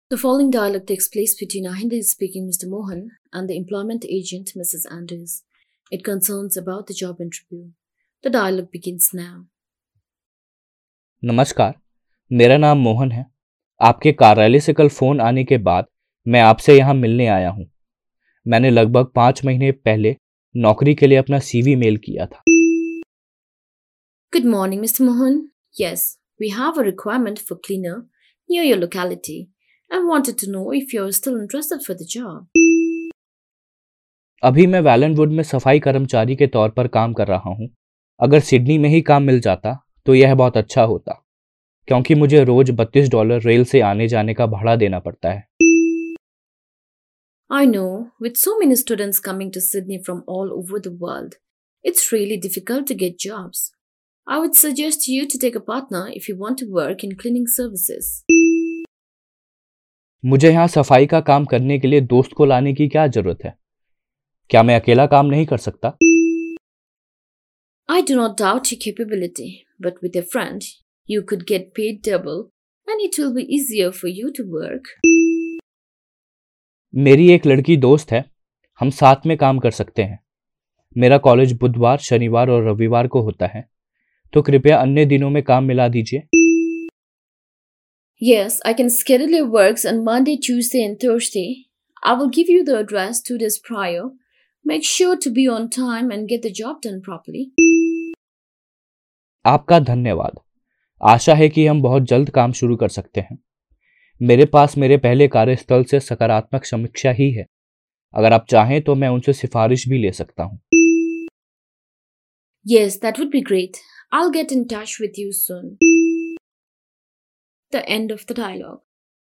The following dialogue takes place between a Hindi-speaking Mr. Mohan and the employment agent Mrs. Anders. It concerns about the job interview. The dialogue begins now. नमस्कार, मेरा नाम मोहन है। आपके कार्यालय से कल phone आने के बाद मैं आपसे यहाँ मिलने आया हूँ। मैंने लगभग 5 महीने पहले नौकरी के लिए अपना सीवी मेल किया था। Good morning, Mr. Mohan. Yes, we have a requirement for cleaner near your locality. I wanted to know if you're still interested for the job. अभी मैं वैलेनवुड में सफाई कर्मचारी के तौर पर काम कर रहा हूँ। अगर सिडनी में ही काम मिल जाता तो यह बहुत अच्छा होता, क्योंकि मुझे रोज $32 रेल से आने जाने का भाड़ा देना पड़ता है। I know, with so many students coming to Sydney from all over the world, it's really difficult to get jobs. I would suggest you to take a partner if you want to work in cleaning services. मुझे यहाँ सफाई का काम करने के लिए दोस्त को लाने की क्या जरूरत है? क्या मैं अकेला काम नहीं कर सकता? I do not doubt your capability, but with a friend, you could get paid double and it will be easier for you to work. मेरी एक लड़की दोस्त है, हम साथ में काम कर सकते हैं। मेरा कॉलेज बुधवार, शनिवार और रविवार को होता है, तो कृपया अन्य दिनों में काम मिला दीजिए। Yes, I can schedule your works on Monday, Tuesday, and Thursday. I will give you the address 2 days prior. Make sure to be on time and get the job done properly. आपका धन्यवाद। आशा है कि हम बहुत जल्द काम शुरू कर सकते हैं। मेरे पास मेरे पहले कार्यस्थल से सकारात्मक समीक्षा ही है। अगर आप चाहें तो मैं उनसे सिफारिश भी ले सकता हूं। Yes, that would be great. I'll get in touch with you soon. The end of the dialogue.